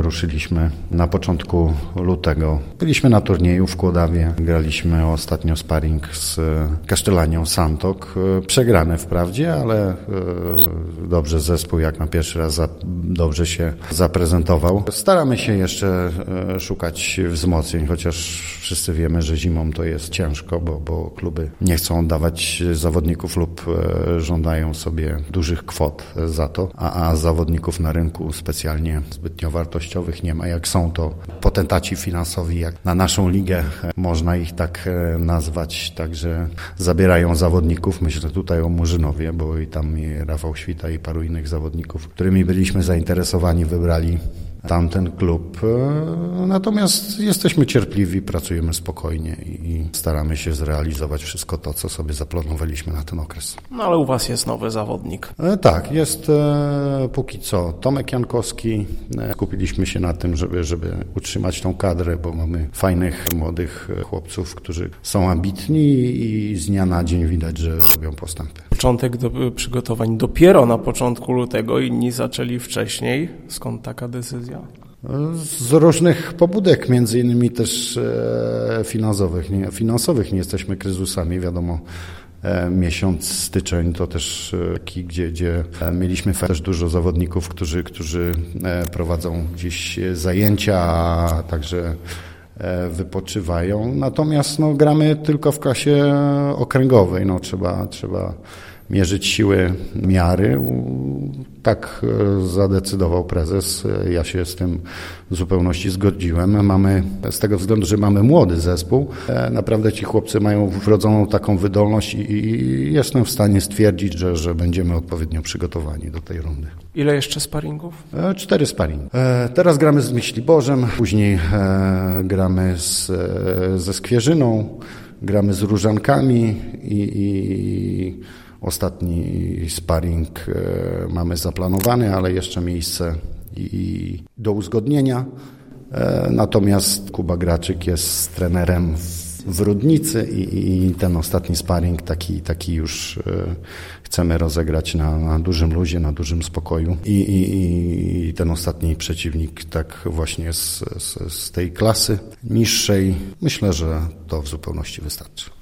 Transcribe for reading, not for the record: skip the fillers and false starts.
ruszyliśmy na początku lutego. Byliśmy na turnieju w Kłodawie, graliśmy ostatnio sparring z Kasztelanią Santok. Przegrane wprawdzie, ale dobrze zespół jak na pierwszy raz dobrze się zaprezentował. Staramy się jeszcze szukać wzmocnień, chociaż wszyscy wiemy, że zimą to jest ciężko, bo kluby nie chcą oddawać zawodników lub żądają sobie dużych kwot za to, a zawodników na rynku specjalnie zbytnio wartościowych nie ma. Jak są to potentaci finansowi, jak na naszą ligę można ich tak nazwać, także zabierają zawodników. Myślę tutaj o Murzynowie, bo i tam i Rafał Świta i paru innych zawodników, którymi byliśmy zainteresowani, wybrali tamten klub. Natomiast jesteśmy cierpliwi, pracujemy spokojnie i staramy się zrealizować wszystko to, co sobie zaplanowaliśmy na ten okres. No ale u was jest nowy zawodnik. Tak, jest póki co Tomek Jankowski. Skupiliśmy się na tym, żeby utrzymać tą kadrę, bo mamy fajnych, młodych chłopców, którzy są ambitni i z dnia na dzień widać, że robią postępy. Początek przygotowań dopiero na początku lutego, inni zaczęli wcześniej. Skąd taka decyzja? Z różnych pobudek, między innymi też finansowych. Nie jesteśmy kryzysami, wiadomo. Miesiąc styczeń to też taki, gdzie mieliśmy też dużo zawodników, którzy prowadzą gdzieś zajęcia, a także wypoczywają. Natomiast gramy tylko w klasie okręgowej. Trzeba mierzyć siły miary. Tak zadecydował prezes. Ja się z tym w zupełności zgodziłem. Mamy, z tego względu, że mamy młody zespół, naprawdę ci chłopcy mają wrodzoną taką wydolność i jestem w stanie stwierdzić, że będziemy odpowiednio przygotowani do tej rundy. Ile jeszcze sparingów? 4 sparingi. Teraz gramy z Myśliborzem, później gramy ze Skwierzyną, gramy z Różankami i ostatni sparring mamy zaplanowany, ale jeszcze miejsce i do uzgodnienia. Natomiast Kuba Graczyk jest trenerem w Rudnicy i ten ostatni sparring taki już chcemy rozegrać na dużym luzie, na dużym spokoju. I ten ostatni przeciwnik tak właśnie z tej klasy niższej. Myślę, że to w zupełności wystarczy.